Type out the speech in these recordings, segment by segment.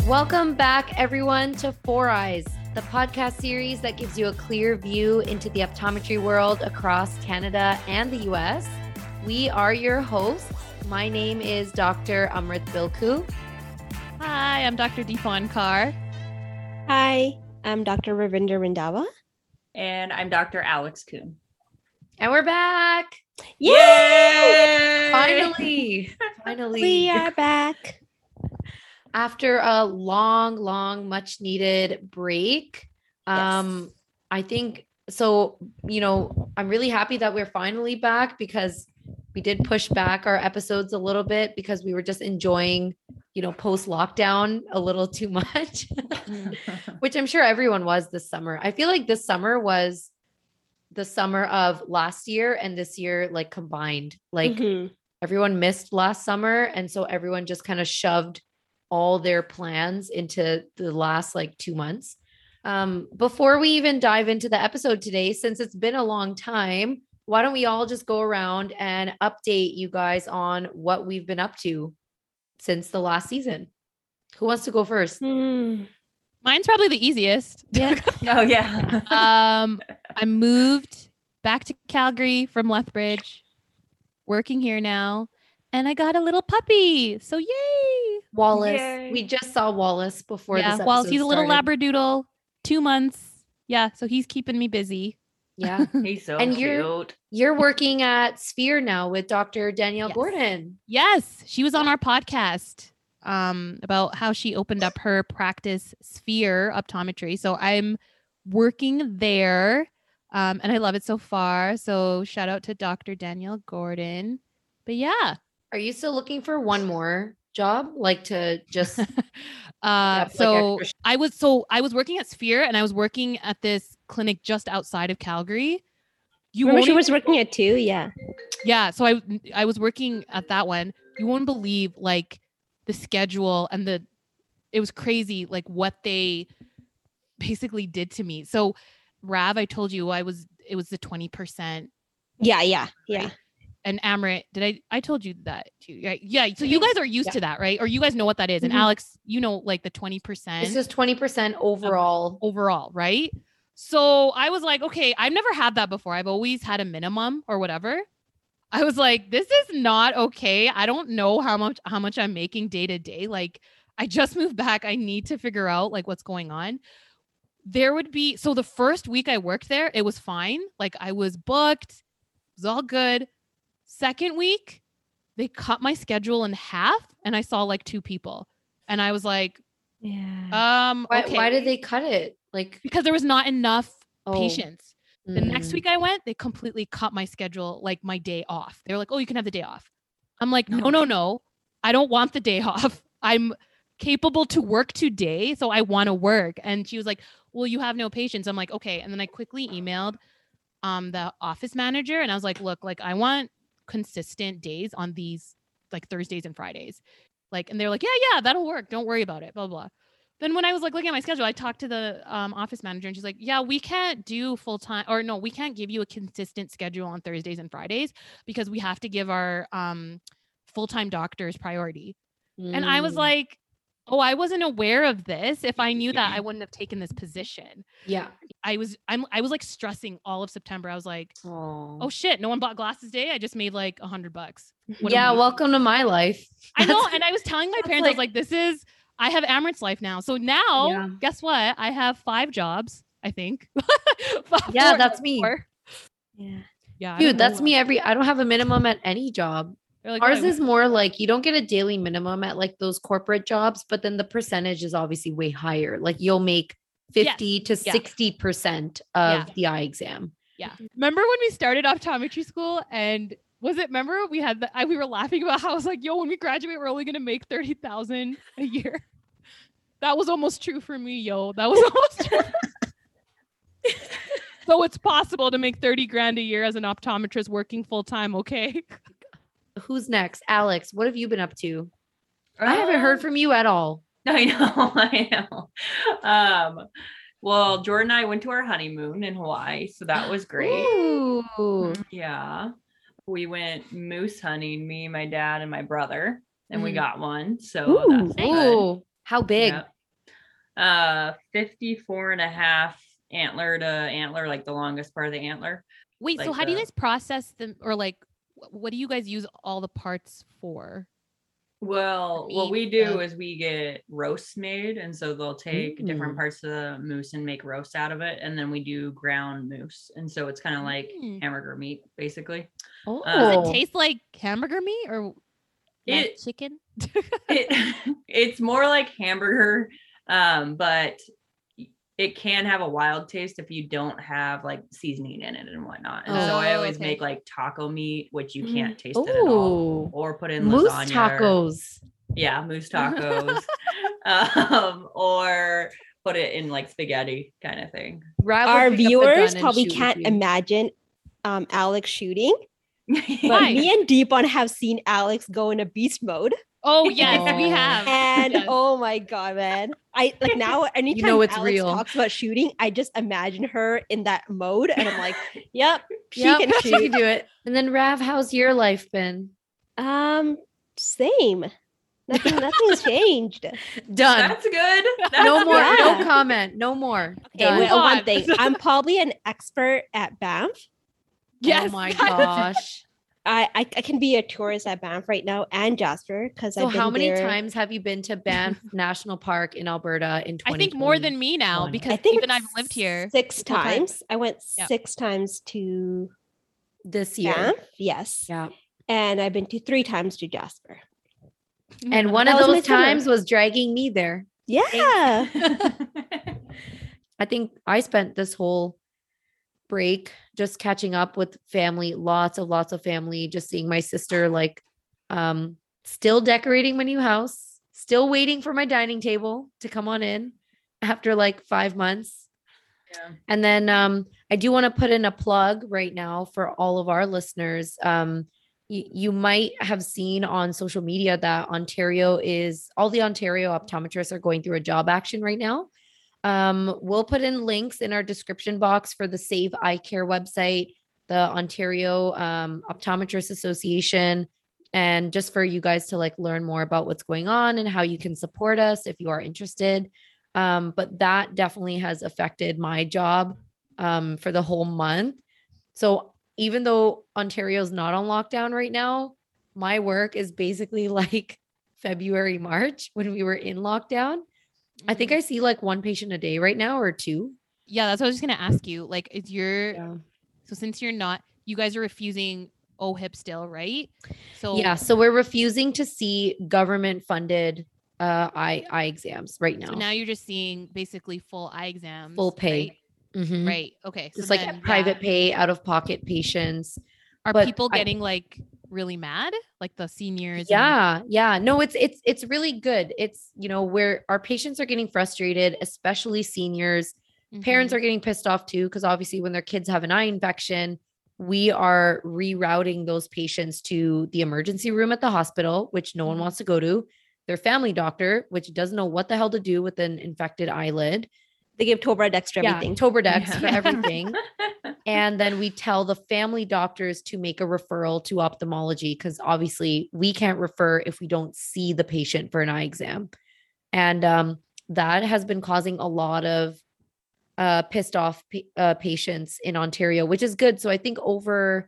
Welcome back, everyone, to Four Eyes, the podcast series that gives you a clear view into the optometry world across Canada and the US. We are your hosts. My name is Dr. Amrit Bilku. Hi, I'm Dr. Deepan Kaur. Hi, I'm Dr. Ravinder Randhawa. And I'm Dr. Alex Kuhn. And we're back. Yay! Finally. We are back. After a long, much needed break. Yes. I think so, I'm really happy that we're finally back because we did push back our episodes a little bit because we were just enjoying, post lockdown a little too much, which I'm sure everyone was this summer. I feel like this summer was the summer of last year and this year, like combined, like everyone missed last summer. And so everyone just kind of shoved all their plans into the last 2 months. Before we even dive into the episode today, since it's been a long time, why don't we all just go around and update you guys on what we've been up to since the last season? Who wants to go first? Mine's probably the easiest. Yeah. Oh, yeah. I moved back to Calgary from Lethbridge, working here now, and I got a little puppy. So yay! Wallace. Yay. We just saw Wallace before this episode Wallace, he's a little started. Labradoodle, 2 months. Yeah, so he's keeping me busy. Yeah. He's so And cute. You're working at Sphere now with Dr. Danielle Yes. Gordon. Yes, she was on our podcast about how she opened up her practice Sphere optometry. So I'm working there, and I love it so far. So shout out to Dr. Danielle Gordon. But yeah. Are you still looking for one more job? Like to just So extra I was working at Sphere and I was working at this clinic just outside of Calgary. Remember she was working at 2? Yeah. Yeah. So I was working at that one. You won't believe the schedule and it was crazy, what they basically did to me. So Rav, I told you it was the 20%. Yeah. Right? And Amrit, I told you that too. Yeah. So you guys are used to that, right? Or you guys know what that is. And Alex, the 20%. This is 20% overall. Right? So I was like, okay, I've never had that before. I've always had a minimum or whatever. I was like, this is not okay. I don't know how much I'm making day to day. I just moved back. I need to figure out what's going on. So the first week I worked there, it was fine. I was booked. It was all good. Second week, they cut my schedule in half and I saw 2 people. And I was like, yeah. okay. Why did they cut it? Because there was not enough patients. The next Mm. week I went, they completely cut my schedule, my day off. They were like, oh, you can have the day off. I'm like, no. I don't want the day off. I'm capable to work today. So I want to work. And she was like, well, you have no patients. I'm like, okay. And then I quickly emailed the office manager and I was like, look, I want consistent days on these Thursdays and Fridays. And they're like, yeah, that'll work. Don't worry about it. Blah, blah. Then when I was looking at my schedule, I talked to the office manager and she's like, yeah, we can't do full-time or no, we can't give you a consistent schedule on Thursdays and Fridays because we have to give our full-time doctors priority. And I was like, oh, I wasn't aware of this. If I knew that, I wouldn't have taken this position. Yeah. I was stressing all of September. I was like, Oh oh shit, no one bought glasses today. I just made $100. yeah. Welcome to my life. I know. And I was telling my parents, I was like, I have Amrit's life now. So now guess what? I have 5 jobs, I think. Yeah, that's me. Yeah. Dude, that's me I don't have a minimum at any job. Like, ours is more you don't get a daily minimum at those corporate jobs, but then the percentage is obviously way higher. You'll make 50 to 60% of the eye exam. Yeah. Remember when we started optometry school and remember we had we were laughing about how I was like, yo, when we graduate, we're only going to make 30,000 a year. That was almost true for me, yo. That was almost true. So it's possible to make 30 grand a year as an optometrist working full time. Okay. Who's next? Alex, what have you been up to? I haven't heard from you at all. I know. Well, Jordan and I went to our honeymoon in Hawaii, so that was great. Ooh. Yeah. We went moose hunting, me, my dad, and my brother, and we got one. So that's good. How big? 54 and a half antler to antler, like the longest part of the antler. Wait, so Like how do you the- guys process them, or like what do you guys use all the parts for? Well, The what meat, we do the- is we get roasts made, and so they'll take different Mm. parts of the moose and make roast out of it, and then we do ground moose, and so it's kind of like Mm. hamburger meat, basically. Oh, Does it taste like hamburger meat or not It chicken? it it's more like hamburger, but it can have a wild taste if you don't have like seasoning in it and whatnot. And so I Oh, always okay. make like taco meat, which you Mhm. can't taste it at all, oh, or put in moose lasagna. tacos. Yeah, moose tacos. Or put it in like spaghetti kind of thing. Rav would Our pick up the viewers gun and probably shoot with can't you. imagine Alex shooting, but Why? me and Deepon have seen Alex go into beast mode. Oh yes, we Oh. have. And Yes. oh my god, man. I like now anytime know it's Alex real. talks about shooting, I just imagine her in that mode and I'm like, yep, she Yep, can she can shoot. do it. And then Rav, how's your life been? Same. Nothing's changed. Done. That's good. No That's more. Yeah. No comment. No more. Okay, Done. well, one on. thing. I'm probably an expert at Banff. Yes. Oh my gosh. I can be a tourist at Banff right now and Jasper because So I've been how many there. times have you been to Banff National Park in Alberta in 2020? I think more than me now One. because I think even I've lived here. 6 full time. times. I went Yep. 6 times to this year. Banff. Yes. Yeah. And I've been to 3 times to Jasper. And one That of was my those summer. times was dragging me there. Yeah. I think I spent this whole break just catching up with family, lots of family, just seeing my sister, like still decorating my new house, still waiting for my dining table to come on in after like 5 months. Yeah. And then I do want to put in a plug right now for all of our listeners. You might have seen on social media that all the Ontario optometrists are going through a job action right now. We'll put in links in our description box for the Save Eye Care website, the Ontario Optometrists Association, and just for you guys to like learn more about what's going on and how you can support us if you are interested. But that definitely has affected my job for the whole month. So even though Ontario's not on lockdown right now, my work is basically like February, March when we were in lockdown. I think I see like 1 patient a day right now or 2. Yeah, that's what I was just gonna ask you. Like, is your Yeah. so since you're not, you guys are refusing OHIP still, right? So Yeah. So we're refusing to see government funded eye exams right now. So now you're just seeing basically full eye exams, Full pay. right? Mhm. Right. Okay. So Just like then, private yeah. pay, out of pocket patients. Are but people I- getting like really mad, like the seniors? Yeah. No, it's really good. It's, where our patients are getting frustrated, especially seniors. And Parents are getting pissed off too, because obviously when their kids have an eye infection, we are rerouting those patients to the emergency room at the hospital, which no one Mhm. wants to go to, their family doctor, which doesn't know what the hell to do with an infected eyelid. They give Tobradex for everything. Tobradex Yeah. for everything. And then we tell the family doctors to make a referral to ophthalmology because obviously we can't refer if we don't see the patient for an eye exam. And that has been causing a lot of pissed off patients in Ontario, which is good. So I think over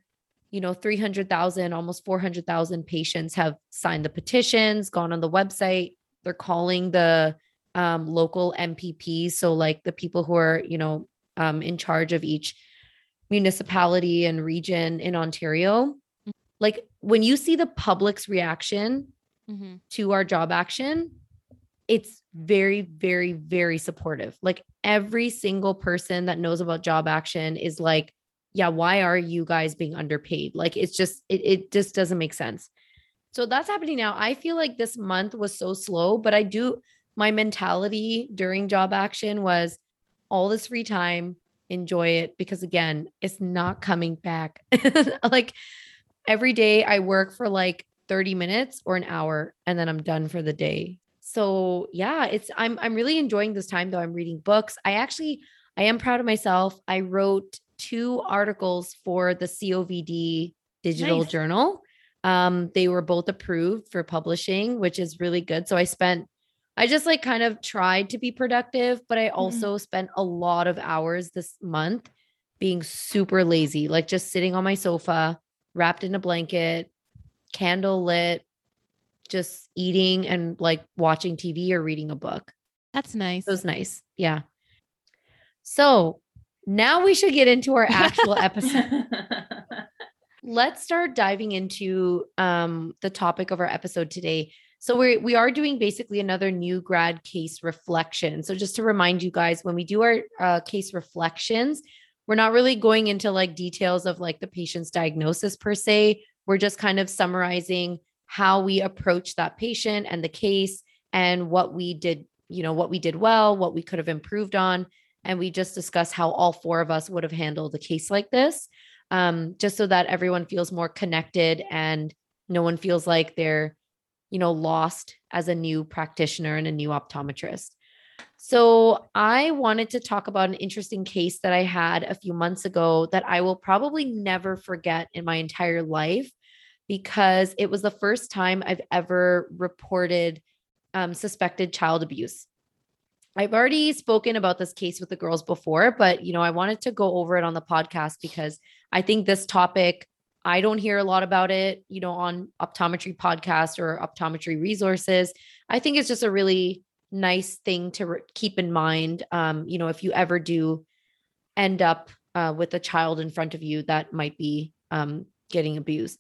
300,000, almost 400,000 patients have signed the petitions, gone on the website. They're calling the local MPPs. So like the people who are, in charge of each municipality and region in Ontario. Like when you see the public's reaction Mhm. to our job action, it's very, very, very supportive. Like every single person that knows about job action is like, yeah, why are you guys being underpaid? Like it's just, it just doesn't make sense. So that's happening now. I feel like this month was so slow, but my mentality during job action was all this free time, enjoy it, because again, it's not coming back. Like every day I work for like 30 minutes or an hour and then I'm done for the day. So yeah, I'm really enjoying this time though. I'm reading books. I am proud of myself. I wrote 2 articles for the COVD digital Nice. journal. They were both approved for publishing, which is really good. So I spent I just like kind of tried to be productive, but I also spent a lot of hours this month being super lazy, like just sitting on my sofa, wrapped in a blanket, candle lit, just eating and like watching TV or reading a book. That's nice. It was nice. Yeah. So now we should get into our actual episode. Let's start diving into the topic of our episode today. So we are doing basically another new grad case reflection. So just to remind you guys, when we do our case reflections, we're not really going into like details of like the patient's diagnosis per se. We're just kind of summarizing how we approach that patient and the case and what we did, what we did well, what we could have improved on. And we just discuss how all four of us would have handled a case like this, just so that everyone feels more connected and no one feels like they're, lost as a new practitioner and a new optometrist. So I wanted to talk about an interesting case that I had a few months ago that I will probably never forget in my entire life, because it was the first time I've ever reported suspected child abuse. I've already spoken about this case with the girls before, but I wanted to go over it on the podcast because I think this topic, I don't hear a lot about it, on optometry podcasts or optometry resources. I think it's just a really nice thing to keep in mind. If you ever do end up with a child in front of you that might be getting abused.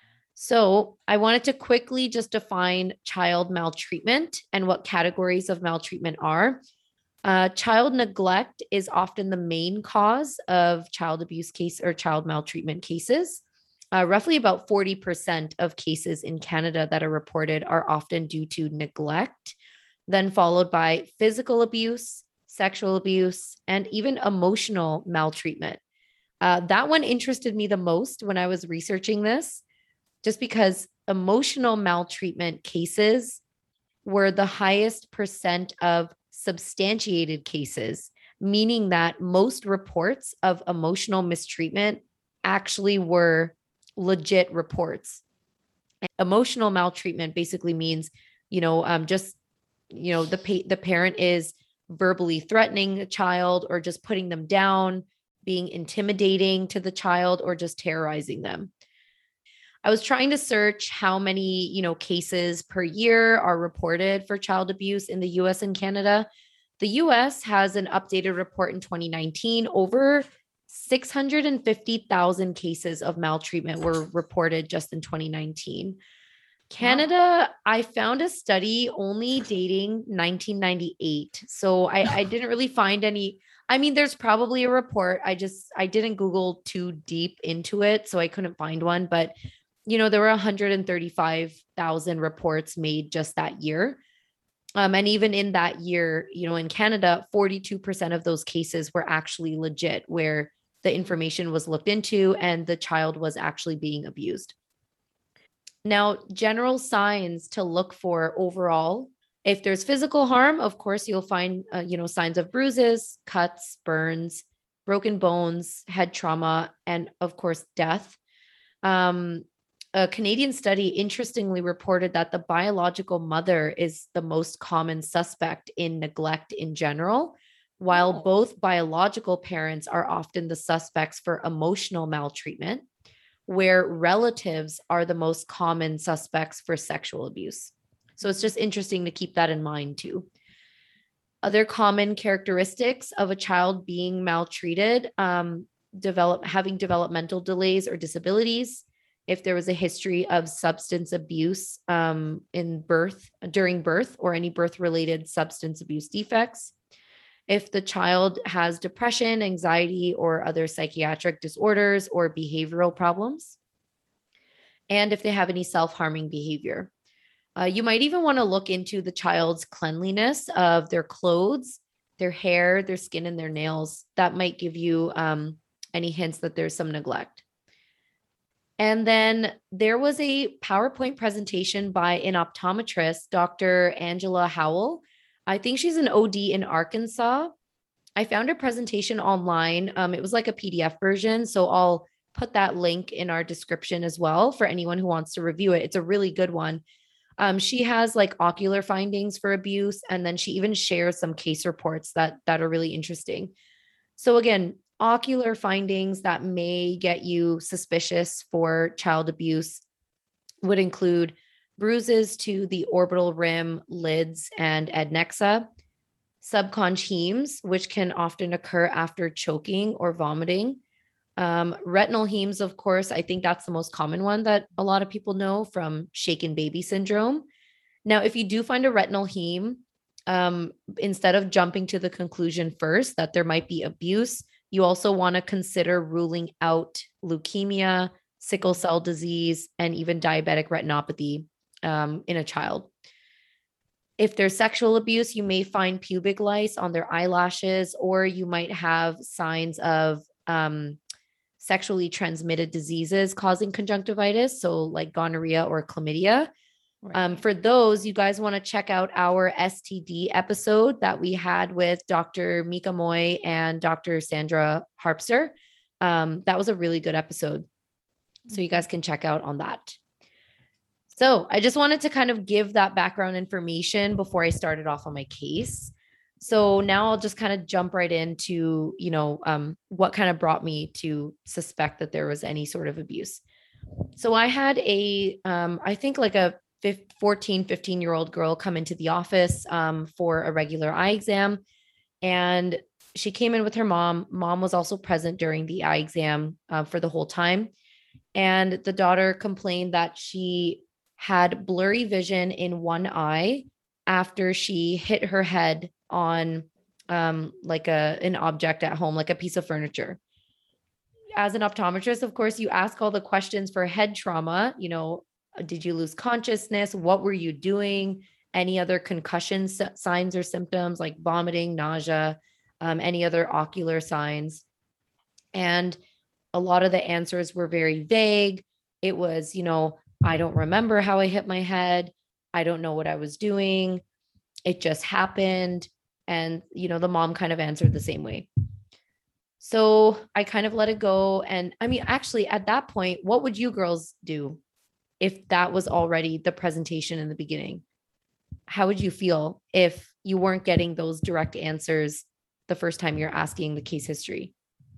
So I wanted to quickly just define child maltreatment and what categories of maltreatment are. Child neglect is often the main cause of child abuse case or child maltreatment cases. Roughly about 40% of cases in Canada that are reported are often due to neglect, then followed by physical abuse, sexual abuse, and even emotional maltreatment. That one interested me the most when I was researching this, just because emotional maltreatment cases were the highest percent of substantiated cases, meaning that most reports of emotional mistreatment actually were legit reports. And emotional maltreatment basically means, the parent is verbally threatening a child or just putting them down, being intimidating to the child, or just terrorizing them. I was trying to search how many, cases per year are reported for child abuse in the US and Canada. The US has an updated report in 2019. Over 650,000 cases of maltreatment were reported just in 2019. Canada, I found a study only dating 1998. So I didn't really find any. I mean, there's probably a report. I didn't Google too deep into it, so I couldn't find one. But, there were 135,000 reports made just that year. And even in that year, in Canada, 42% of those cases were actually legit, where the information was looked into and the child was actually being abused. Now, general signs to look for overall: if there's physical harm, of course, you'll find, signs of bruises, cuts, burns, broken bones, head trauma, and of course, death. A Canadian study interestingly reported that the biological mother is the most common suspect in neglect in general, while both biological parents are often the suspects for emotional maltreatment, where relatives are the most common suspects for sexual abuse. So it's just interesting to keep that in mind too. Other common characteristics of a child being maltreated: having developmental delays or disabilities, if there was a history of substance abuse during birth, or any birth-related substance abuse defects, if the child has depression, anxiety, or other psychiatric disorders or behavioral problems, and if they have any self-harming behavior. You might even want to look into the child's cleanliness of their clothes, their hair, their skin, and their nails. That might give you any hints that there's some neglect. And then there was a PowerPoint presentation by an optometrist, Dr. Angela Howell. I think she's an OD in Arkansas. I found her presentation online. It was like a PDF version. So I'll put that link in our description as well for anyone who wants to review it. It's a really good one. She has like ocular findings for abuse, and then she even shares some case reports that are really interesting. So again, ocular findings that may get you suspicious for child abuse would include bruises to the orbital rim, lids, and adnexa, subconch hemes, which can often occur after choking or vomiting. Retinal hemes, of course, I think that's the most common one that a lot of people know from shaken baby syndrome. Now, if you do find a retinal heme, instead of jumping to the conclusion first that there might be abuse, you also want to consider ruling out leukemia, sickle cell disease, and even diabetic retinopathy in a child. If there's sexual abuse, you may find pubic lice on their eyelashes, or you might have signs of sexually transmitted diseases causing conjunctivitis, so like gonorrhea or chlamydia. Right. For those, you guys want to check out our STD episode that we had with Dr. Mika Moy and Dr. Sandra Harpster. That was a really good episode. So you guys can check out on that. So I just wanted to kind of give that background information before I started off on my case. So now I'll just kind of jump right into, what kind of brought me to suspect that there was any sort of abuse. So I had I think like a 14, 15-year-old girl come into the office for a regular eye exam. And she came in with her mom. Mom was also present during the eye exam for the whole time. And the daughter complained that she had blurry vision in one eye after she hit her head on like an object at home, like a piece of furniture. As an optometrist, of course, you ask all the questions for head trauma. Did you lose consciousness? What were you doing? Any other concussion signs or symptoms like vomiting, nausea, any other ocular signs? And a lot of the answers were very vague. It was, I don't remember how I hit my head. I don't know what I was doing. It just happened. And, the mom kind of answered the same way. So I kind of let it go. And I mean, actually, at that point, what would you girls do if that was already the presentation in the beginning? How would you feel if you weren't getting those direct answers the first time you're asking the case history?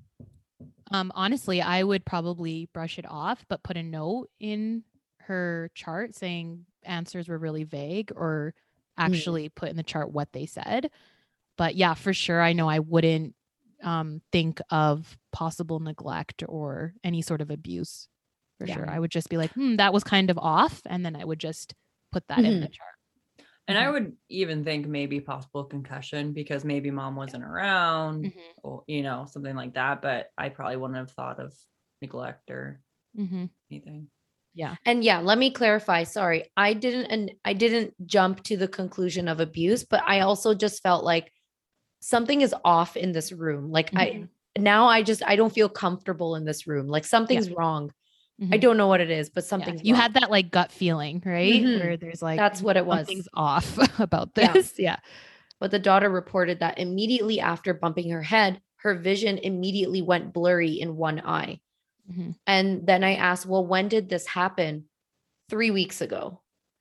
Honestly, I would probably brush it off, but put a note in her chart saying answers were really vague, or actually put in the chart what they said. But yeah, for sure, I know I wouldn't think of possible neglect or any sort of abuse. For sure. I would just be like, that was kind of off. And then I would just put that in the chart. And I would even think maybe possible concussion because maybe mom wasn't around or, something like that. But I probably wouldn't have thought of neglect or anything. Yeah. And yeah, let me clarify. Sorry. I didn't jump to the conclusion of abuse, but I also just felt like something is off in this room. Like I don't feel comfortable in this room. Like something's wrong. I don't know what it is, but something's you wrong. had that like gut feeling, right? Where there's like, that's what it was. Something's off about this. Yeah. But the daughter reported that immediately after bumping her head, her vision immediately went blurry in one eye. And then I asked, well, when did this happen? 3 weeks ago.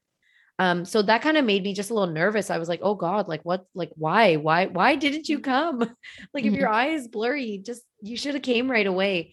So that kind of made me just a little nervous. I was like, oh God, like what, like, why didn't you come? Like if your eye is blurry, you should have came right away.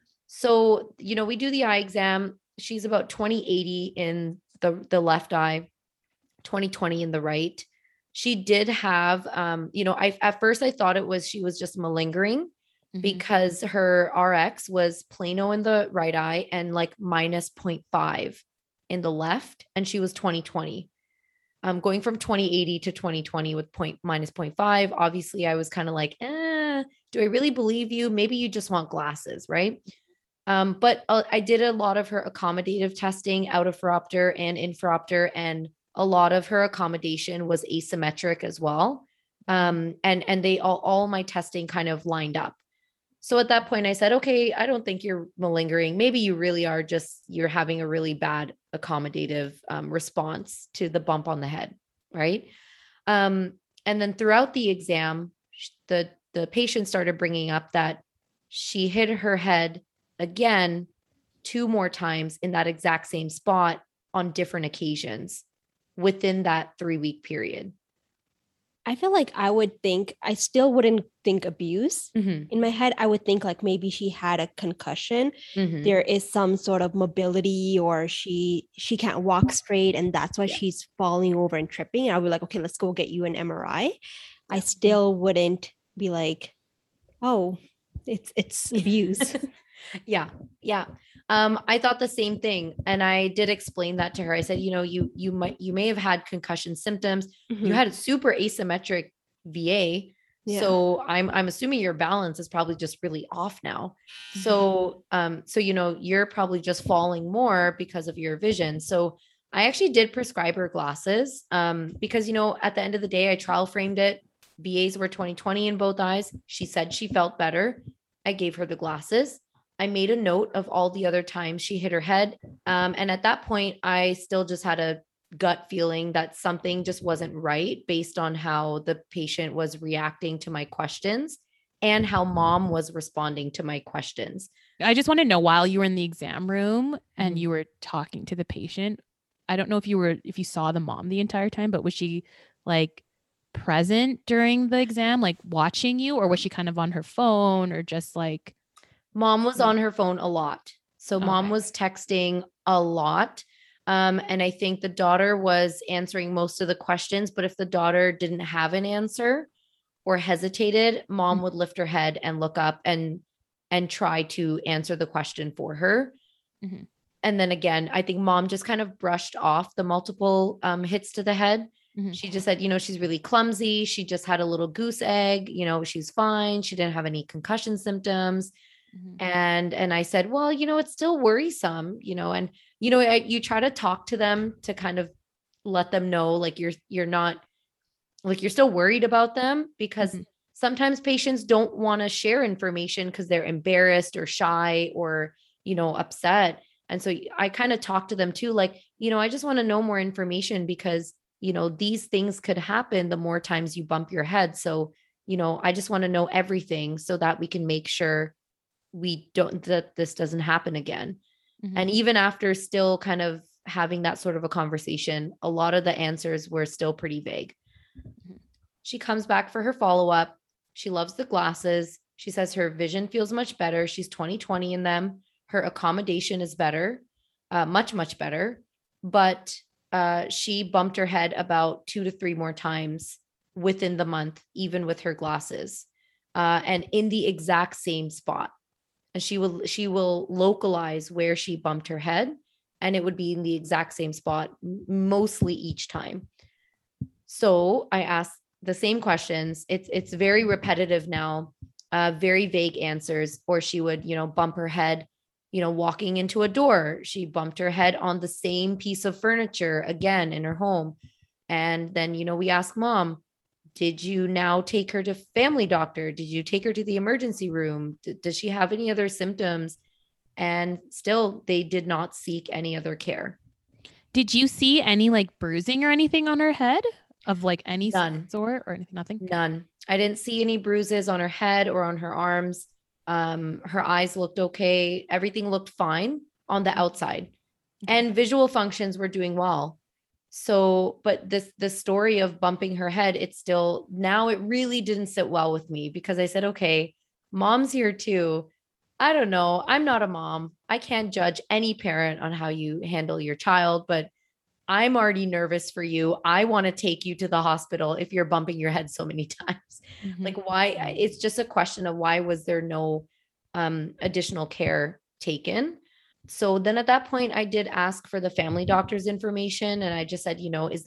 So, we do the eye exam. She's about 20/80 in the left eye, 20/20 in the right. She did have, at first I thought she was just malingering because her RX was plano in the right eye and like minus 0.5 in the left. And she was 20/20. Going from 20/80 to 20/20 with minus 0.5. Obviously I was kind of like, do I really believe you? Maybe you just want glasses, right? But I did a lot of her accommodative testing out of phoropter and infraopter, and a lot of her accommodation was asymmetric as well. And they all my testing kind of lined up. So at that point I said, okay, I don't think you're malingering. Maybe you really are you're having a really bad accommodative response to the bump on the head. Right. And then throughout the exam, the patient started bringing up that she hit her head again 2 more times in that exact same spot on different occasions. within that 3-week period? I feel like I still wouldn't think abuse. Mm-hmm. In my head, I would think like maybe she had a concussion. Mm-hmm. There is some sort of mobility, or she can't walk straight, and that's why she's falling over and tripping. And I would be like, okay, let's go get you an MRI. I still wouldn't be like, oh, it's abuse. Yeah. I thought the same thing. And I did explain that to her. I said, you may have had concussion symptoms. You had a super asymmetric VA. Yeah. So I'm assuming your balance is probably just really off now. So, you're probably just falling more because of your vision. So I actually did prescribe her glasses, because, at the end of the day, I trial framed it. VAs were 20/20 in both eyes. She said she felt better. I gave her the glasses. I made a note of all the other times she hit her head. And at that point, I still just had a gut feeling that something just wasn't right based on how the patient was reacting to my questions and how mom was responding to my questions. I just want to know, while you were in the exam room and you were talking to the patient, I don't know if you saw the mom the entire time, but was she like present during the exam, like watching you, or was she kind of on her phone, or just like... Mom was on her phone a lot. So mom was texting a lot. And I think the daughter was answering most of the questions, but if the daughter didn't have an answer or hesitated, mom would lift her head and look up and try to answer the question for her. Mm-hmm. And then again, I think mom just kind of brushed off the multiple hits to the head. Mm-hmm. She just said, she's really clumsy. She just had a little goose egg, she's fine. She didn't have any concussion symptoms. Mm-hmm. And I said, well, it's still worrisome, and, you try to talk to them to kind of let them know, like, you're not, like, you're still worried about them, because sometimes patients don't want to share information because they're embarrassed or shy or, upset. And so I kind of talk to them too, like, I just want to know more information because, these things could happen the more times you bump your head. So, I just want to know everything so that we can make sure that this doesn't happen again. Mm-hmm. And even after still kind of having that sort of a conversation, a lot of the answers were still pretty vague. Mm-hmm. She comes back for her follow-up. She loves the glasses. She says her vision feels much better. She's 20/20 in them. Her accommodation is better, much, much better. But she bumped her head about 2 to 3 more times within the month, even with her glasses, and in the exact same spot. And she will localize where she bumped her head, and it would be in the exact same spot mostly each time. So I asked the same questions. It's very repetitive now, very vague answers. Or she would, bump her head, walking into a door. She bumped her head on the same piece of furniture again in her home. And then, we asked mom, did you now take her to family doctor? Did you take her to the emergency room? Does she have any other symptoms? And still, they did not seek any other care. Did you see any like bruising or anything on her head of like any sort or anything? Nothing? None. I didn't see any bruises on her head or on her arms. Her eyes looked okay. Everything looked fine on the outside, and visual functions were doing well. So, but the story of bumping her head, it really didn't sit well with me, because I said, okay, mom's here too. I don't know. I'm not a mom. I can't judge any parent on how you handle your child, but I'm already nervous for you. I want to take you to the hospital if you're bumping your head so many times. Mm-hmm. Like, why? It's just a question of why was there no additional care taken? So then at that point, I did ask for the family doctor's information. And I just said,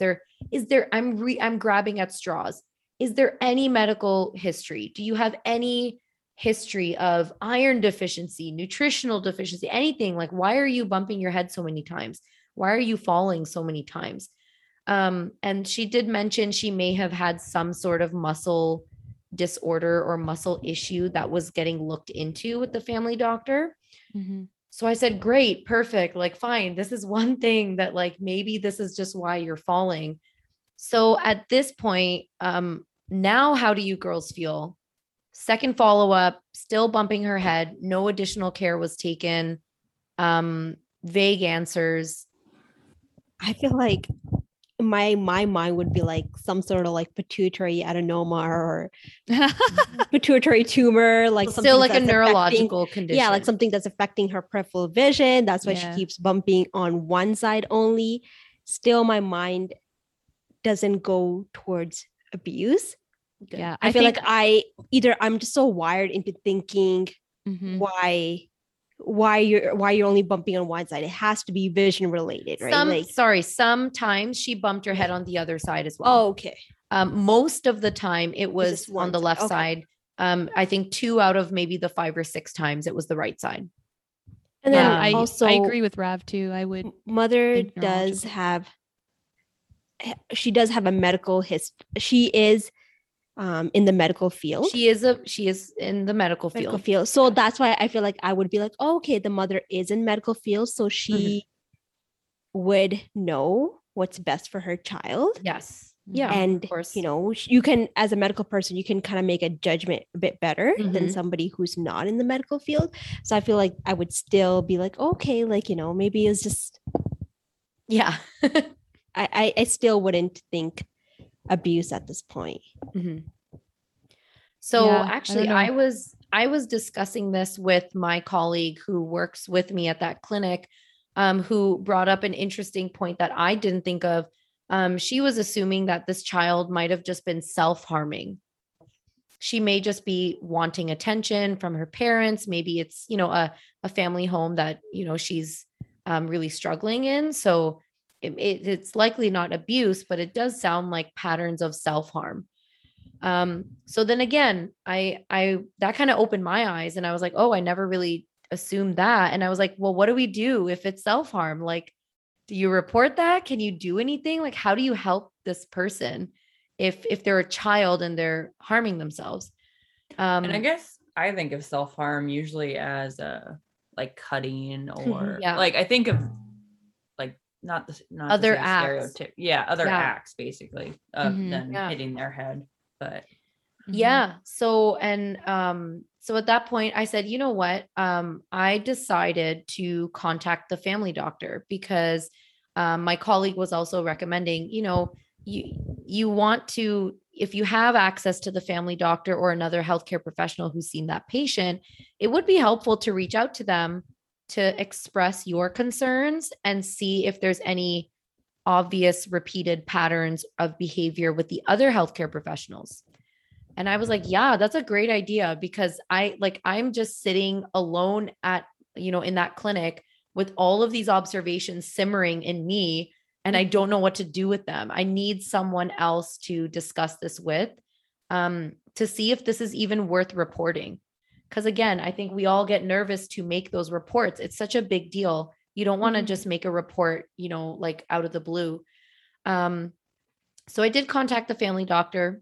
I'm grabbing at straws. Is there any medical history? Do you have any history of iron deficiency, nutritional deficiency, anything? Like, why are you bumping your head so many times? Why are you falling so many times? And she did mention she may have had some sort of muscle disorder or muscle issue that was getting looked into with the family doctor. Mm-hmm. So I said, great, perfect. Like, fine. This is one thing that, like, maybe this is just why you're falling. So at this point, now how do you girls feel? Second follow-up, still bumping her head. No additional care was taken. Vague answers. I feel like my mind would be like some sort of like pituitary adenoma or pituitary tumor, like something Still like a that's affecting, neurological condition. yeah, like something that's affecting her peripheral vision. That's why she Yeah. keeps bumping on one side only. Still, my mind doesn't go towards abuse. Good. Yeah. I feel like I'm just so wired into thinking Mhm. why you're only bumping on one side. It has to be vision related, right? Sometimes she bumped her head on the other side as well. Oh, okay. Most of the time it was just one on the side. left Okay. side. I think 2 out of maybe the 5 or 6 times it was the right side. And then I also, I agree with Rav too. I would. mother think does neurological. have a medical history. She is in the medical field. She is in the medical field. So that's why I feel like I would be like, oh, okay, the mother is in medical field, so she would know what's best for her child. Yes. Yeah. And of course. you can, as a medical person, you can kind of make a judgment a bit better than Mhm. somebody who's not in the medical field. So I feel like I would still be like, okay, like, maybe it's just, Yeah. I still wouldn't think abuse at this point. Mhm. So Yeah, I actually don't know. I was discussing this with my colleague who works with me at that clinic, who brought up an interesting point that I didn't think of. She was assuming that this child might have just been self-harming. She may just be wanting attention from her parents. Maybe it's, a family home that, she's really struggling in. So it's likely not abuse, but it does sound like patterns of self-harm. So then again, I that kind of opened my eyes and I was like, oh, I never really assumed that. And I was like, well, what do we do if it's self-harm? Like, do you report that? Can you do anything? Like, how do you help this person if they're a child and they're harming themselves? And I guess I think of self-harm usually as like cutting or Yeah. like I think of like not Other to say acts. stereotype. Yeah, other Yeah. acts basically than Yeah. hitting their head. But yeah. So at that point I said, you know what? I decided to contact the family doctor because my colleague was also recommending, you want to, if you have access to the family doctor or another healthcare professional who's seen that patient, it would be helpful to reach out to them to express your concerns and see if there's any obvious repeated patterns of behavior with the other healthcare professionals. And I was like, yeah, that's a great idea because I'm just sitting alone in that clinic with all of these observations simmering in me and I don't know what to do with them. I need someone else to discuss this with, to see if this is even worth reporting. Because again, I think we all get nervous to make those reports. It's such a big deal. You don't want to just make a report, like out of the blue. So I did contact the family doctor.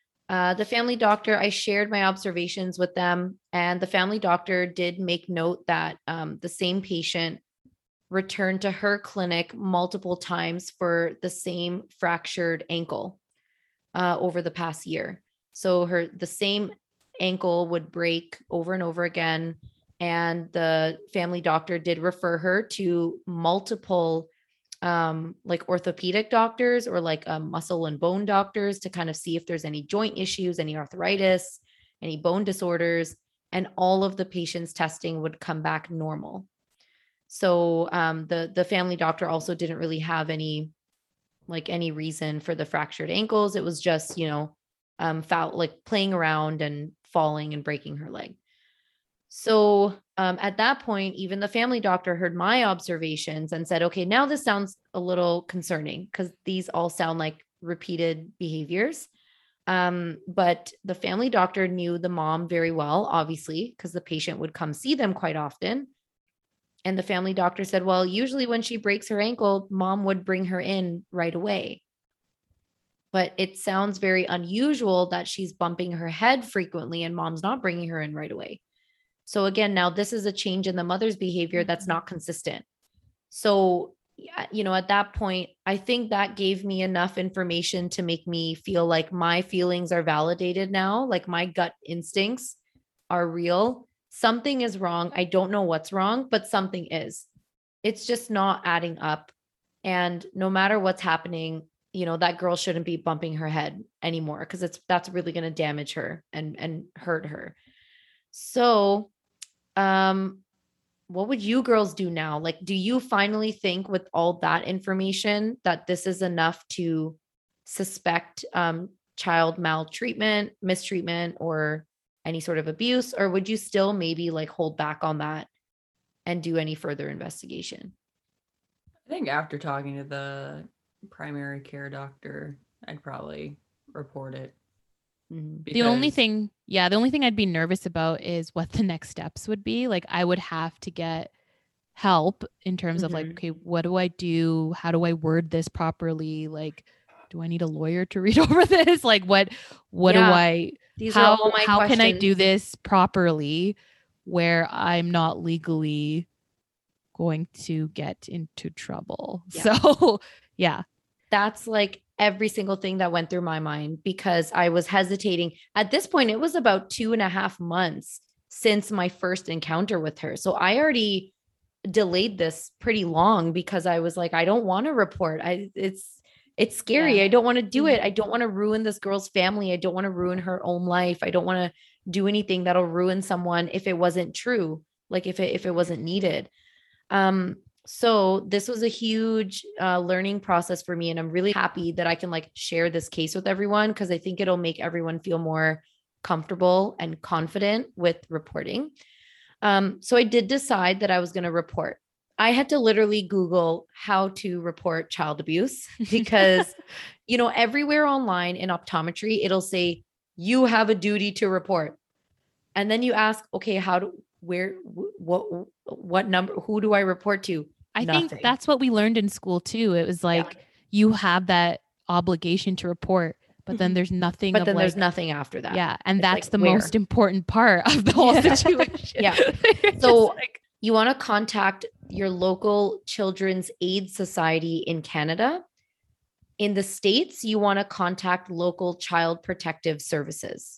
I shared my observations with them, and the family doctor did make note that the same patient returned to her clinic multiple times for the same fractured ankle over the past year. So the same ankle would break over and over again. And the family doctor did refer her to multiple like orthopedic doctors or like muscle and bone doctors to kind of see if there's any joint issues, any arthritis, any bone disorders, and all of the patient's testing would come back normal. So the family doctor also didn't really have any reason for the fractured ankles. It was just, foul, like playing around and falling and breaking her leg. So at that point, even the family doctor heard my observations and said, okay, now this sounds a little concerning because these all sound like repeated behaviors. But the family doctor knew the mom very well, obviously, because the patient would come see them quite often. And the family doctor said, well, usually when she breaks her ankle, mom would bring her in right away. But it sounds very unusual that she's bumping her head frequently and mom's not bringing her in right away. So again, now this is a change in the mother's behavior that's not consistent. So, at that point, I think that gave me enough information to make me feel like my feelings are validated now, like my gut instincts are real. Something is wrong. I don't know what's wrong, but something is. It's just not adding up. And no matter what's happening, that girl shouldn't be bumping her head anymore, because that's really going to damage her and hurt her. So, what would you girls do now? Like, do you finally think with all that information that this is enough to suspect child maltreatment, mistreatment, or any sort of abuse? Or would you still maybe like hold back on that and do any further investigation? I think after talking to the primary care doctor, I'd probably report it. The only thing I'd be nervous about is what the next steps would be. Like, I would have to get help in terms of like, okay, what do I do? How do I word this properly? Like, do I need a lawyer to read over this? Like, what do I, These are all my how questions. can I do this properly where I'm not legally going to get into trouble? Yeah. So yeah. That's like every single thing that went through my mind, because I was hesitating. At this point, it was about 2.5 months since my first encounter with her. So I already delayed this pretty long because I was like, I don't want to report. It's scary. Yeah. I don't want to do it. I don't want to ruin this girl's family. I don't want to ruin her own life. I don't want to do anything that'll ruin someone if it wasn't true, like if it wasn't needed. So this was a huge learning process for me. And I'm really happy that I can like share this case with everyone, because I think it'll make everyone feel more comfortable and confident with reporting. So I did decide that I was going to report. I had to literally Google how to report child abuse because, everywhere online in optometry, it'll say you have a duty to report. And then you ask, okay, what number, who do I report to? I Nothing. think that's what we learned in school too. It was like, you have that obligation to report, but then there's nothing. But then there's nothing after that. Yeah. And It's that's like, the where? most important part of the whole situation. Yeah. So you want to contact your local Children's Aid Society in Canada. In the States, you want to contact local Child Protective Services.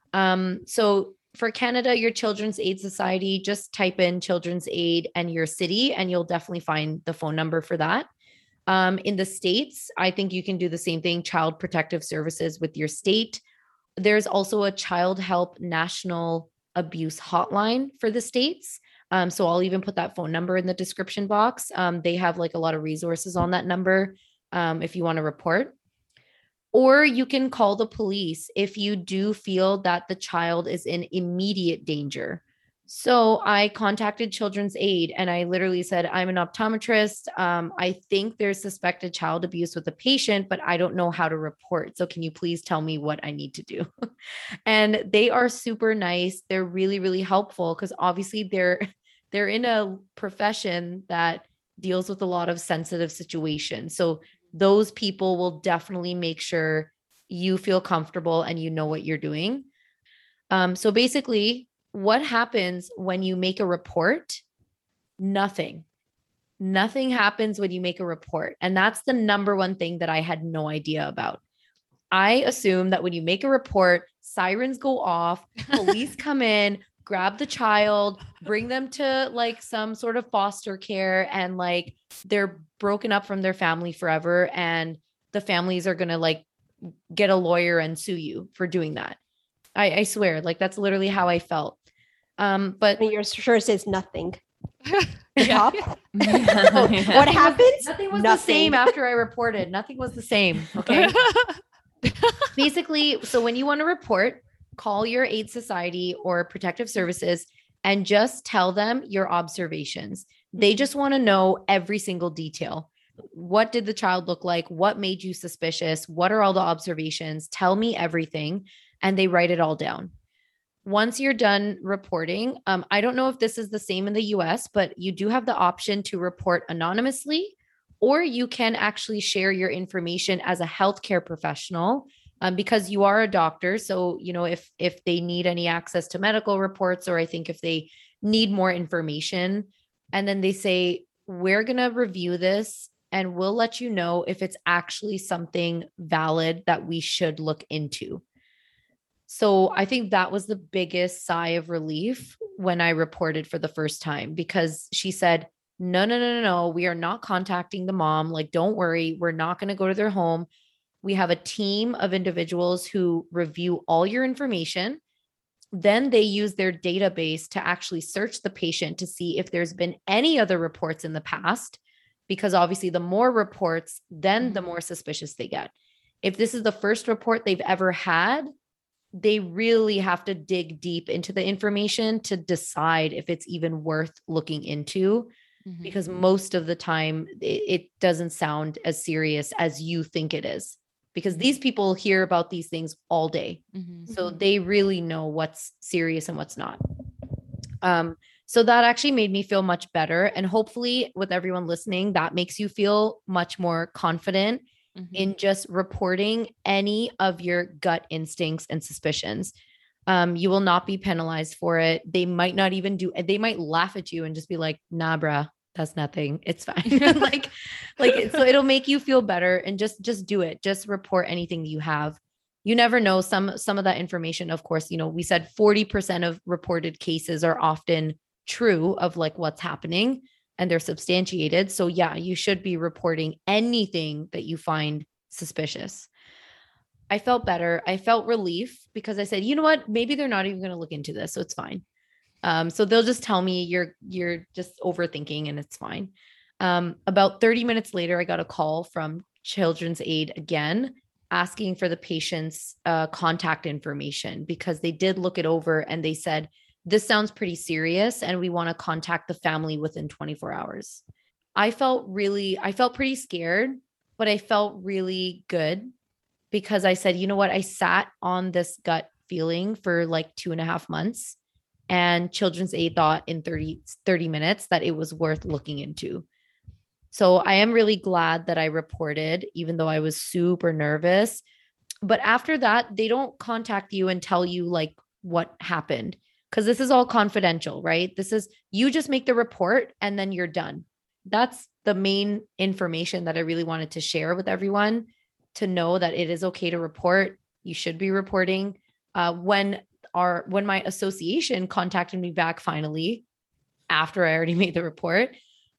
So for Canada, your Children's Aid Society, just type in Children's Aid and your city, and you'll definitely find the phone number for that. In the States, I think you can do the same thing, Child Protective Services with your state. There's also a Child Help National Abuse Hotline for the States. So I'll even put that phone number in the description box. They have like a lot of resources on that number if you want to report. Or you can call the police if you do feel that the child is in immediate danger. So I contacted Children's Aid and I literally said, I'm an optometrist. I think there's suspected child abuse with a patient, but I don't know how to report. So can you please tell me what I need to do? And they are super nice. They're really, really helpful because obviously they're in a profession that deals with a lot of sensitive situations. So those people will definitely make sure you feel comfortable and you know what you're doing. So basically, what happens when you make a report? Nothing happens when you make a report. And that's the number one thing that I had no idea about. I assume that when you make a report, sirens go off, police come in, grab the child, bring them to like some sort of foster care, and like they're broken up from their family forever. And the families are going to like get a lawyer and sue you for doing that. I swear, like that's literally how I felt. But Your shirt says nothing. Yeah. What happens? Nothing was the same after I reported. Nothing was the same. Okay. Basically, so when you want to report, call your aid society or protective services and just tell them your observations. They just want to know every single detail. What did the child look like? What made you suspicious? What are all the observations? Tell me everything. And they write it all down. Once you're done reporting, I don't know if this is the same in the US, but you do have the option to report anonymously, or you can actually share your information as a healthcare professional because you are a doctor. So, if they need any access to medical reports, or I think if they need more information, and then they say, we're going to review this and we'll let you know if it's actually something valid that we should look into. So I think that was the biggest sigh of relief when I reported for the first time, because she said, no, no, no, no, no. We are not contacting the mom. Like, don't worry. We're not going to go to their home. We have a team of individuals who review all your information. Then they use their database to actually search the patient to see if there's been any other reports in the past, because obviously the more reports, then the more suspicious they get. If this is the first report they've ever had, they really have to dig deep into the information to decide if it's even worth looking into, because most of the time it doesn't sound as serious as you think it is, because these people hear about these things all day. So they really know what's serious and what's not. So that actually made me feel much better. And hopefully with everyone listening, that makes you feel much more confident in just reporting any of your gut instincts and suspicions. You will not be penalized for it. They might not even they might laugh at you and just be like, nah, bruh, that's nothing. It's fine. like, so it'll make you feel better, and just do it. Just report anything that you have. You never know. Some of that information, of course, we said 40% of reported cases are often true of like what's happening, and they're substantiated. So yeah, you should be reporting anything that you find suspicious. I felt better. I felt relief because I said, you know what, maybe they're not even going to look into this. So it's fine. So they'll just tell me you're just overthinking, and it's fine. About 30 minutes later, I got a call from Children's Aid again, asking for the patient's contact information, because they did look it over and they said, this sounds pretty serious and we want to contact the family within 24 hours. I felt pretty scared, but I felt really good, because I said, you know what? I sat on this gut feeling for like 2.5 months, and Children's Aid thought in 30 minutes that it was worth looking into. So I am really glad that I reported, even though I was super nervous. But after that, they don't contact you and tell you like what happened, because this is all confidential, right? You just make the report and then you're done. That's the main information that I really wanted to share with everyone, to know that it is okay to report. You should be reporting. When my association contacted me back finally, after I already made the report,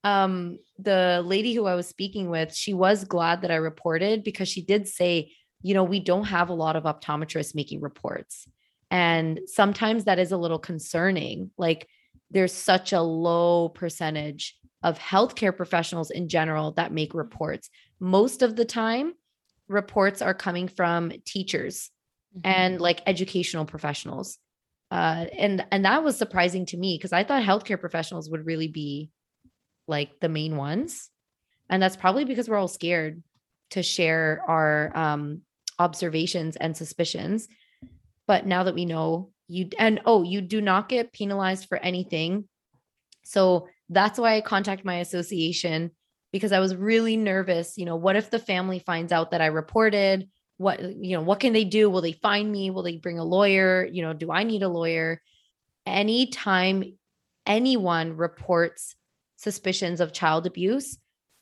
the lady who I was speaking with, she was glad that I reported, because she did say, we don't have a lot of optometrists making reports. And sometimes that is a little concerning. Like, there's such a low percentage of healthcare professionals in general that make reports. Most of the time, reports are coming from teachers and like educational professionals. And that was surprising to me, because I thought healthcare professionals would really be like the main ones. And that's probably because we're all scared to share our observations and suspicions. But now that we know, you do not get penalized for anything. So that's why I contacted my association, because I was really nervous. What if the family finds out that I reported? What can they do? Will they fine me? Will they bring a lawyer? Do I need a lawyer? Anytime anyone reports suspicions of child abuse,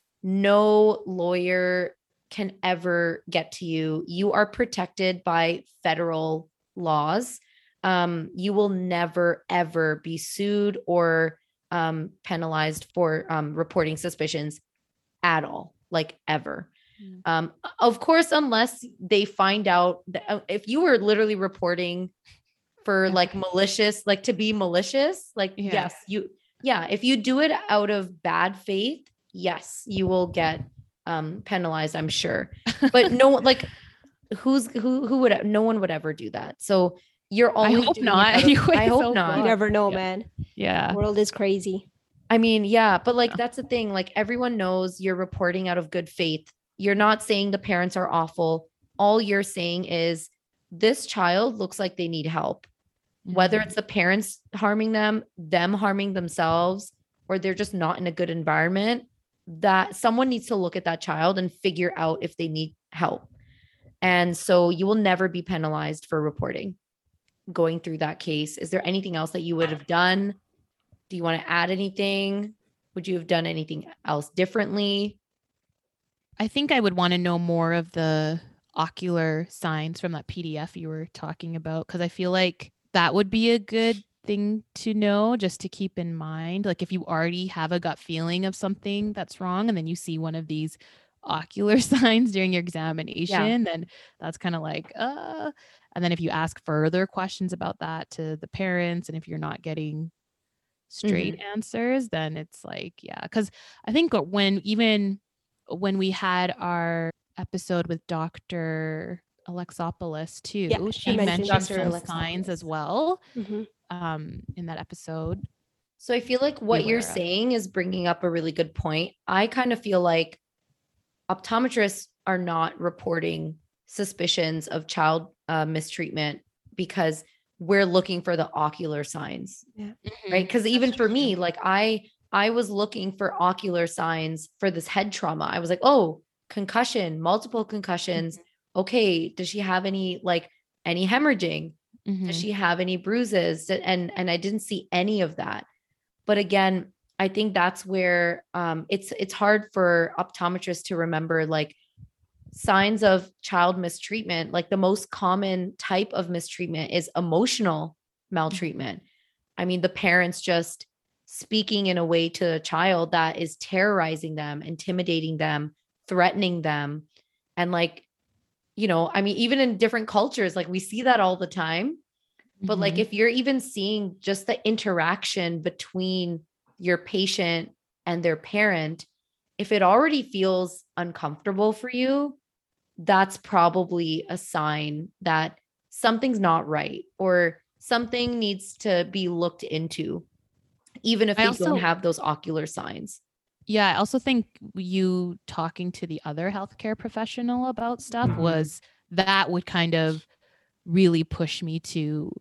no lawyer can ever get to you. You are protected by federal laws. You will never, ever be sued or penalized for reporting suspicions at all, like ever. Of course, unless they find out that if you were literally reporting for like malicious, like to be malicious, like yes, if you do it out of bad faith, yes, you will get penalized, I'm sure. But no, like no one would ever do that. So you're always, I hope not. Anyway, I hope not. You never know, man. Yeah. The world is crazy. I mean, yeah, but like that's the thing. Like, everyone knows you're reporting out of good faith. You're not saying the parents are awful. All you're saying is, this child looks like they need help. Whether it's the parents harming them harming themselves, or they're just not in a good environment, that someone needs to look at that child and figure out if they need help. And so you will never be penalized for reporting going through that case. Is there anything else that you would have done? Do you want to add anything? Would you have done anything else differently? I think I would want to know more of the ocular signs from that PDF you were talking about, because I feel like that would be a good thing to know, just to keep in mind. Like if you already have a gut feeling of something that's wrong and then you see one of these ocular signs during your examination, then that's kind of like, and then if you ask further questions about that to the parents, and if you're not getting straight answers, then it's like, because I think when we had our episode with Dr. Alexopoulos too, she mentioned some signs as well in that episode. So I feel like what you're saying is bringing up a really good point. I kind of feel like optometrists are not reporting suspicions of child mistreatment because we're looking for the ocular signs, right? Because even for me, like I was looking for ocular signs for this head trauma. I was like, oh, concussion, multiple concussions. Okay, does she have any hemorrhaging? Does she have any bruises? And I didn't see any of that. But again, I think that's where it's hard for optometrists to remember like signs of child mistreatment. Like the most common type of mistreatment is emotional maltreatment. I mean, the parents just speaking in a way to a child that is terrorizing them, intimidating them, threatening them. And like, I mean, even in different cultures, like we see that all the time. But like, if you're even seeing just the interaction between your patient and their parent, if it already feels uncomfortable for you, that's probably a sign that something's not right or something needs to be looked into, even if they don't have those ocular signs. Yeah, I also think you talking to the other healthcare professional about stuff that would kind of really push me to,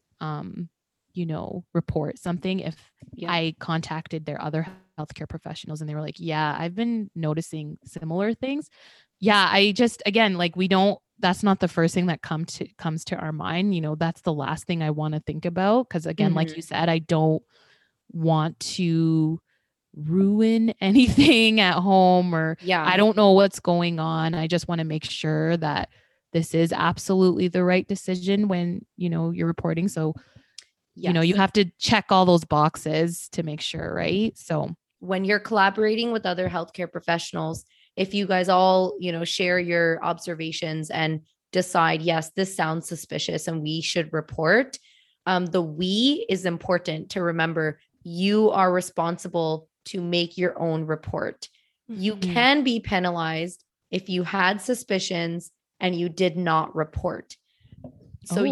report something if I contacted their other healthcare professionals and they were like, yeah, I've been noticing similar things. Yeah, I just, again, like that's not the first thing that comes to our mind. That's the last thing I want to think about. Cause again, like you said, I don't want to ruin anything at home or I don't know what's going on. I just want to make sure that this is absolutely the right decision when, you're reporting. So, you have to check all those boxes to make sure, right? So when you're collaborating with other healthcare professionals, if you guys all, share your observations and decide, yes, this sounds suspicious and we should report, the we is important to remember. You are responsible to make your own report. You can be penalized if you had suspicions and you did not report. So,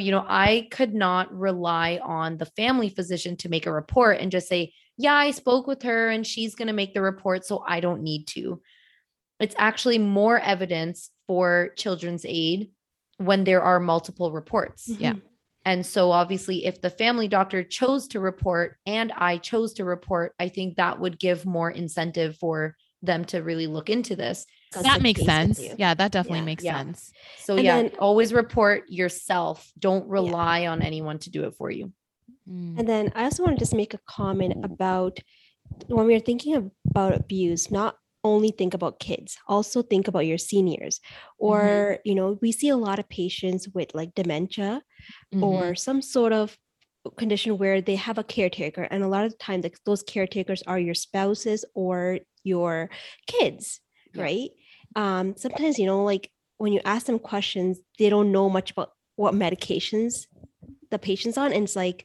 I could not rely on the family physician to make a report and just say, yeah, I spoke with her and she's going to make the report, so I don't need to. It's actually more evidence for Children's Aid when there are multiple reports. Yeah. And so obviously if the family doctor chose to report and I chose to report, I think that would give more incentive for them to really look into this. That makes sense. Yeah, that definitely makes sense. So then always report yourself. Don't rely on anyone to do it for you. And then I also want to just make a comment about when we're thinking about abuse, not only think about kids, also think about your seniors. Or, we see a lot of patients with like dementia or some sort of condition where they have a caretaker. And a lot of the time, like, those caretakers are your spouses or your kids, right? Sometimes, like when you ask them questions, they don't know much about what medications the patient's on. And it's like,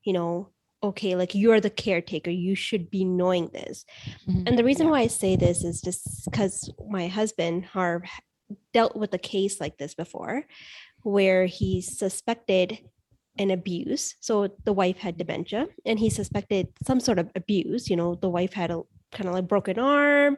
okay, like you're the caretaker, you should be knowing this. And the reason why I say this is just because my husband dealt with a case like this before, where he suspected an abuse. So the wife had dementia and he suspected some sort of abuse. The wife had a kind of like broken arm.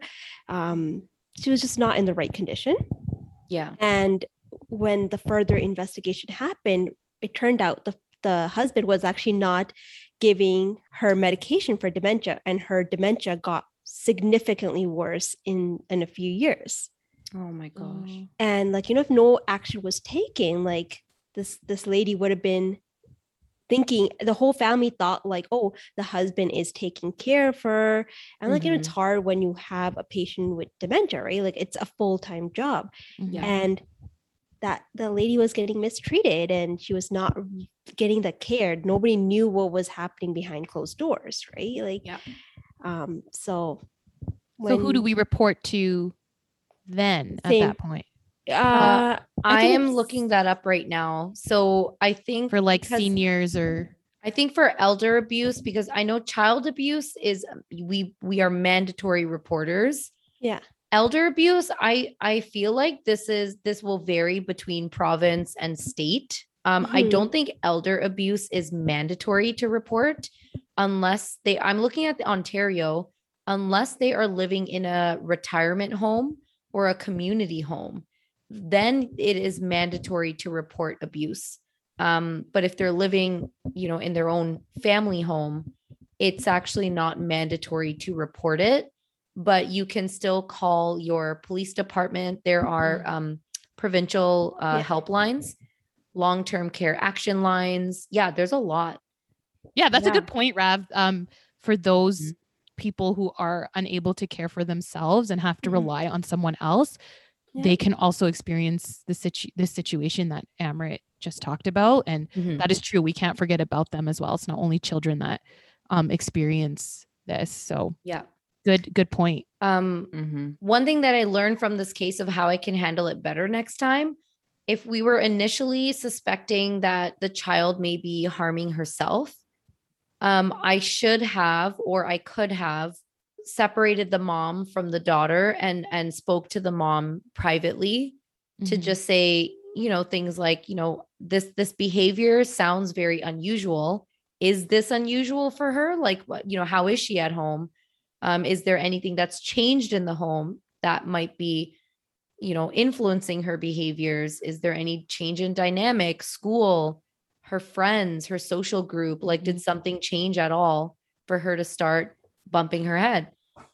She was just not in the right condition. Yeah. And when the further investigation happened, it turned out the husband was actually not giving her medication for dementia, and her dementia got significantly worse in a few years. Oh my gosh. And like, if no action was taken, like this lady would have been thinking, the whole family thought like, oh, the husband is taking care of her. And like, it's hard when you have a patient with dementia, right? Like it's a full-time job. And that the lady was getting mistreated and she was not getting the care. Nobody knew what was happening behind closed doors, right? Like, Yeah. So who do we report to then at Same. that point I think am it's- looking that up right now. So I think for like because- seniors or I think for elder abuse, because I know child abuse is we are mandatory reporters. Yeah. Elder abuse, I feel like this will vary between province and state. I Mhm. don't think elder abuse is mandatory to report unless I'm looking at the Ontario, unless they are living in a retirement home or a community home, then it is mandatory to report abuse. But if they're living, in their own family home, it's actually not mandatory to report it, but you can still call your police department. There are provincial helplines, long-term care action lines. Yeah, there's a lot. yeah, that's a Yeah. good point, Rav. For those Mhm. people who are unable to care for themselves and have to Mhm. rely on someone else, Yeah. they can also experience this situation that Amrit just talked about. And Mhm. that is true. We can't forget about them as well. It's not only children that experience this. So Yeah. good point. One thing that I learned from this case of how I can handle it better next time, if we were initially suspecting that the child may be harming herself, I should have, or I could have separated the mom from the daughter and spoke to the mom privately to Mhm. just say, things like, this behavior sounds very unusual. Is this unusual for her? Like, what, how is she at home? Is there anything that's changed in the home that might be, influencing her behaviors? Is there any change in dynamic, school, her friends, her social group? Like, did something change at all for her to start bumping her head?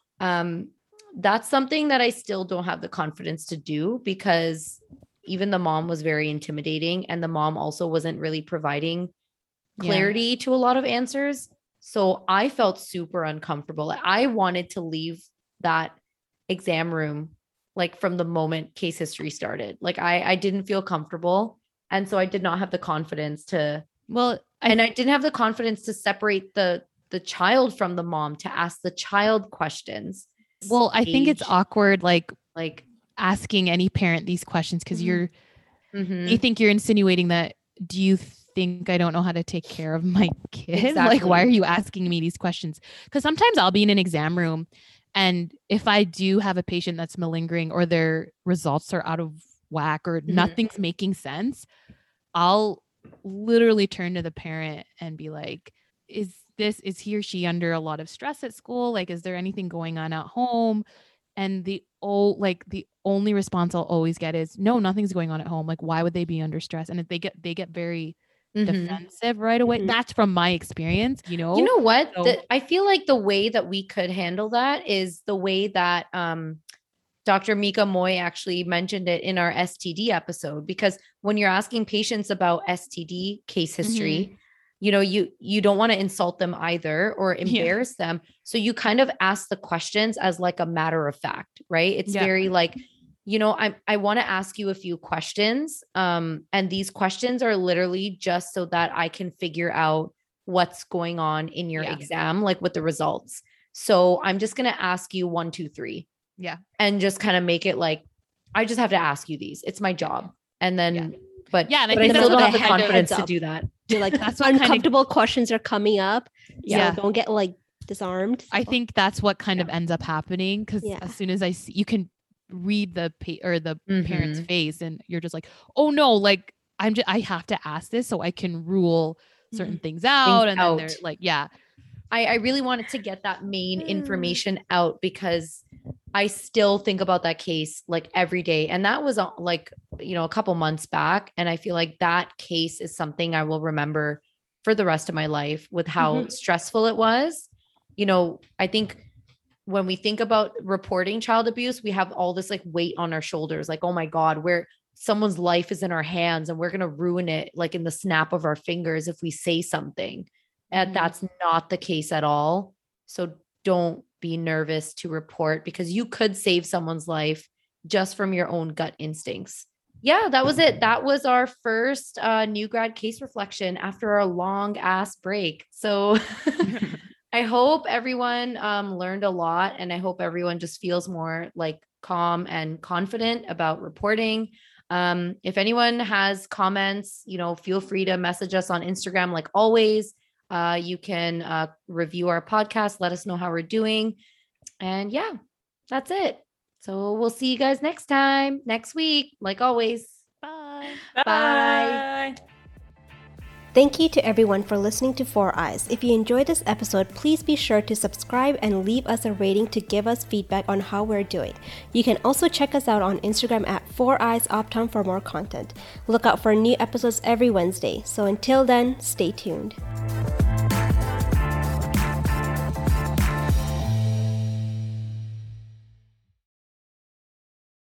That's something that I still don't have the confidence to do, because even the mom was very intimidating, and the mom also wasn't really providing clarity to a lot of answers. So I felt super uncomfortable. I wanted to leave that exam room like from the moment case history started. Like I didn't feel comfortable. And so I did not have the confidence to, Well, I didn't have the confidence to separate the child from the mom, to ask the child questions. well, I think it's Age, awkward, like like, asking any parent these questions because Mhm. mhm. they think you're insinuating that, do you think I don't know how to take care of my kid? Like, why Exactly. are you asking me these questions? Because sometimes I'll be in an exam room, and if I do have a patient that's malingering or their results are out of whack or nothing's making sense, I'll literally turn to the parent and be like, is he or she under a lot of stress at school? Like, is there anything going on at home? And the only response I'll always get is, no, nothing's going on at home. Like, why would they be under stress? And if they get very Mhm. defensive right away. Mhm. That's from my experience, You know what? So- I feel like the way that we could handle that is the way that Dr. Mika Moy actually mentioned it in our STD episode, because when you're asking patients about STD case history, you don't want to insult them either or embarrass them. So you kind of ask the questions as like a matter of fact, right? It's Yeah. very like, I want to ask you a few questions. And these questions are literally just so that I can figure out what's going on in your Yeah. exam, like with the results. So I'm just going to ask you 1, 2, 3. Yeah. And just kind of make it like, I just have to ask you these. It's my job. And then, but Yeah, and I but think I that's still what don't have the kind of confidence heads to up. do that. You're like, That's what kind of- uncomfortable questions are coming up. Yeah. So don't get like disarmed. I So, think that's what kind of ends up happening, because Yeah. as soon as I see, you can read the parent's Mhm. face, and you're just like, oh no, like I have to ask this so I can rule certain things out, and then they're out. like, yeah, I really wanted to get that main Mm. information out, because I still think about that case like every day. And that was like, a couple months back. And I feel like that case is something I will remember for the rest of my life, with how stressful it was. I think when we think about reporting child abuse, we have all this like weight on our shoulders. Like, oh my God, someone's life is in our hands and we're going to ruin it like in the snap of our fingers if we say something. And Mhm. that's not the case at all. So don't be nervous to report, because you could save someone's life just from your own gut instincts. yeah, that was it. That was our first new grad case reflection after a long ass break. So I hope everyone learned a lot, and I hope everyone just feels more like calm and confident about reporting. If anyone has comments, feel free to message us on Instagram. Like always, you can review our podcast, let us know how we're doing. And yeah, that's it. So we'll see you guys next week, like always. Bye. Bye. Thank you to everyone for listening to Four Eyes. If you enjoyed this episode, please be sure to subscribe and leave us a rating to give us feedback on how we're doing. You can also check us out on Instagram at 4EyesOptom for more content. Look out for new episodes every Wednesday. So until then, stay tuned.